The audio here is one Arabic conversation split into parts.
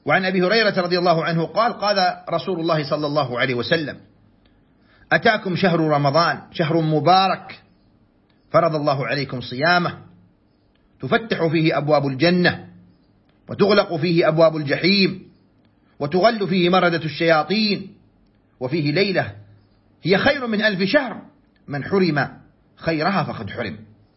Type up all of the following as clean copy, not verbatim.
وعن أبي هريرة رضي الله عنه قال: قال رسول الله صلى الله عليه وسلم: أتاكم شهر رمضان شهر مبارك فرض الله عليكم صيامه، تفتح فيه أبواب الجنة، وتغلق فيه أبواب الجحيم، وتغل فيه مردة الشياطين، وفيه ليلة هي خير من 1000 شهر، من حرم خيرها فقد حرم.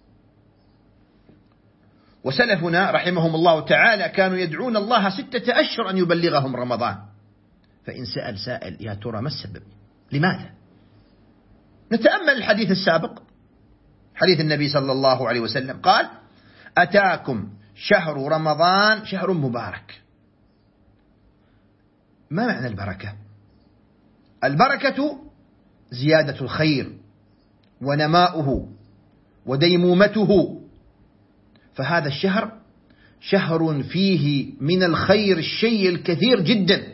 وسلفنا رحمهم الله تعالى كانوا يدعون الله 6 أشهر أن يبلغهم رمضان. فإن سأل سائل: يا ترى ما السبب؟ لماذا؟ نتأمل الحديث السابق، حديث النبي صلى الله عليه وسلم قال: أتاكم شهر رمضان شهر مبارك. ما معنى البركة؟ البركة زيادة الخير ونماؤه وديمومته، فهذا الشهر شهر فيه من الخير الشيء الكثير جدا،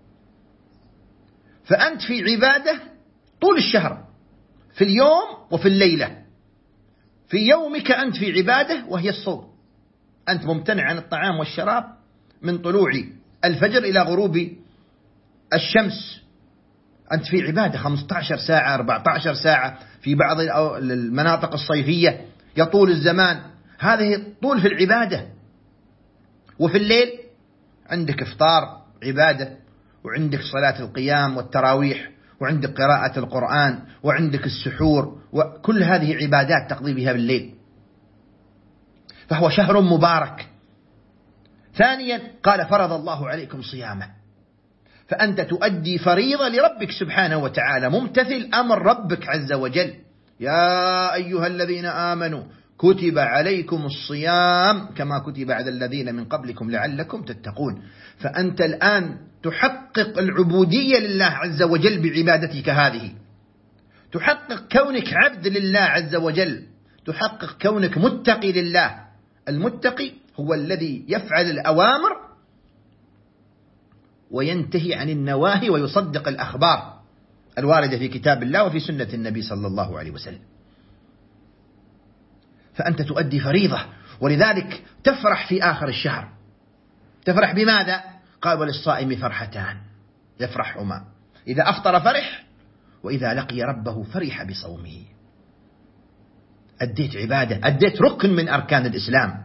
فأنت في عبادة طول الشهر، في اليوم وفي الليلة. في يومك أنت في عبادة وهي الصوم، أنت ممتنع عن الطعام والشراب من طلوع الفجر إلى غروب الشمس، أنت في عبادة 15 ساعة 14 ساعة، في بعض المناطق الصيفية يطول الزمان، هذه طول في العبادة. وفي الليل عندك إفطار عبادة، وعندك صلاة القيام والتراويح، وعندك قراءة القرآن، وعندك السحور، وكل هذه عبادات تقضي بها بالليل، فهو شهر مبارك. ثانيا قال: فرض الله عليكم صيامه، فأنت تؤدي فريضة لربك سبحانه وتعالى، ممتثل أمر ربك عز وجل: يا أيها الذين آمنوا كتب عليكم الصيام كما كتب على الذين من قبلكم لعلكم تتقون. فأنت الآن تحقق العبودية لله عز وجل بعبادتك هذه، تحقق كونك عبد لله عز وجل، تحقق كونك متقي لله. المتقي هو الذي يفعل الأوامر وينتهي عن النواهي ويصدق الأخبار الواردة في كتاب الله وفي سنة النبي صلى الله عليه وسلم. فأنت تؤدي فريضة، ولذلك تفرح في آخر الشهر. تفرح بماذا؟ قال: وللصائم فرحتان يفرحهما، إذا أفطر فرح، وإذا لقي ربه فرح بصومه. أديت عبادة، أديت ركن من أركان الإسلام،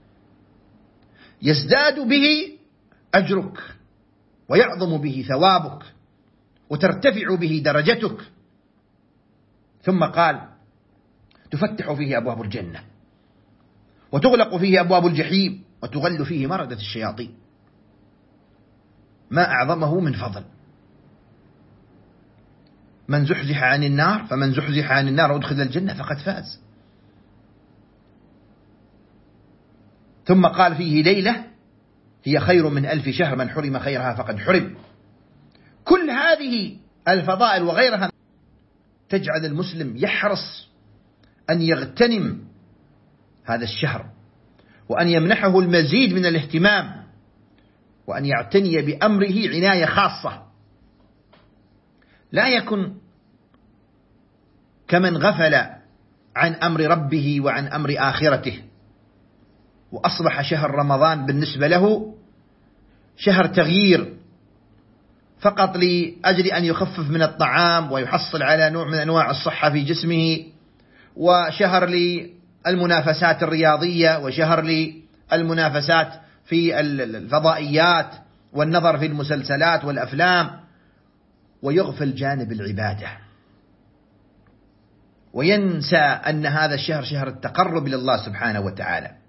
يزداد به أجرك، ويعظم به ثوابك، وترتفع به درجتك. ثم قال: تفتح فيه أبواب الجنة، وتغلق فيه أبواب الجحيم، وتغل فيه مردة الشياطين. ما أعظمه من فضل. من زحزح عن النار، فمن زحزح عن النار وادخل الجنة فقد فاز. ثم قال: فيه ليلة هي خير من 1000 شهر، من حرم خيرها فقد حرم. كل هذه الفضائل وغيرها تجعل المسلم يحرص أن يغتنم هذا الشهر، وأن يمنحه المزيد من الاهتمام، وأن يعتني بأمره عناية خاصة. لا يكن كمن غفل عن أمر ربه وعن أمر آخرته، وأصبح شهر رمضان بالنسبة له شهر تغيير فقط لأجل أن يخفف من الطعام ويحصل على نوع من أنواع الصحة في جسمه، وشهر للمنافسات الرياضية، وشهر للمنافسات في الفضائيات والنظر في المسلسلات والأفلام، ويغفل جانب العبادة، وينسى أن هذا الشهر شهر التقرب إلى الله سبحانه وتعالى.